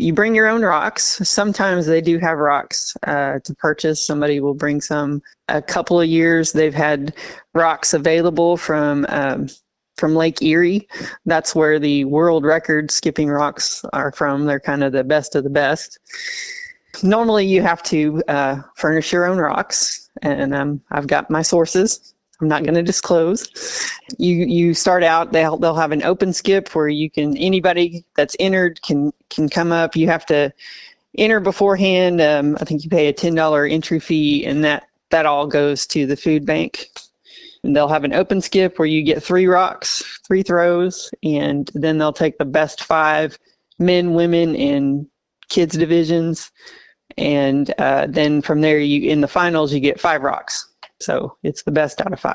You bring your own rocks. Sometimes they do have rocks to purchase. Somebody will bring some. A couple of years they've had rocks available from Lake Erie. That's where the world record skipping rocks are from. They're kind of the best of the best. Normally you have to furnish your own rocks, and I've got my sources. I'm not going to disclose. You start out, they'll have an open skip where anybody that's entered can come up. You have to enter beforehand. I think you pay a $10 entry fee, and that all goes to the food bank. And they'll have an open skip where you get 3 rocks, 3 throws, and then they'll take the best 5 men, women, and kids divisions. And then from there, in the finals, you get 5 rocks. So it's the best out of 5.